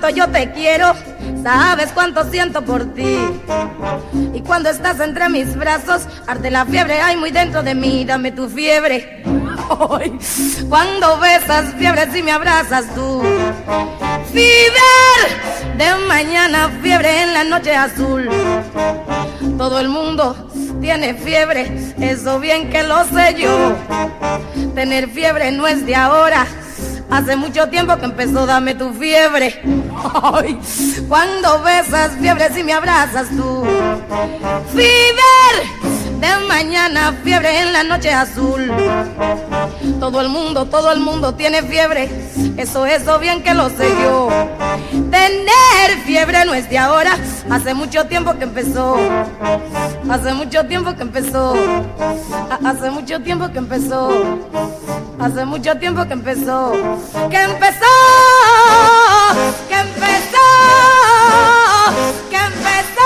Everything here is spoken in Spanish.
yo te quiero, sabes cuánto siento por ti. Y cuando estás entre mis brazos, arde la fiebre, hay muy dentro de mí, dame tu fiebre. Ay, cuando besas fiebre si me abrazas tú. Fiebre de mañana, fiebre en la noche azul. Todo el mundo tiene fiebre, eso bien que lo sé yo. Tener fiebre no es de ahora, hace mucho tiempo que empezó, dame tu fiebre. Ay, cuando besas fiebre si me abrazas tú. Fiebre de mañana, fiebre en la noche azul. Todo el mundo tiene fiebre, eso bien que lo sé yo. Tener fiebre no es de ahora, hace mucho tiempo que empezó. Hace mucho tiempo que empezó. Hace mucho tiempo que empezó. Hace mucho tiempo que empezó. Que empezó. Que empezó. Que empezó.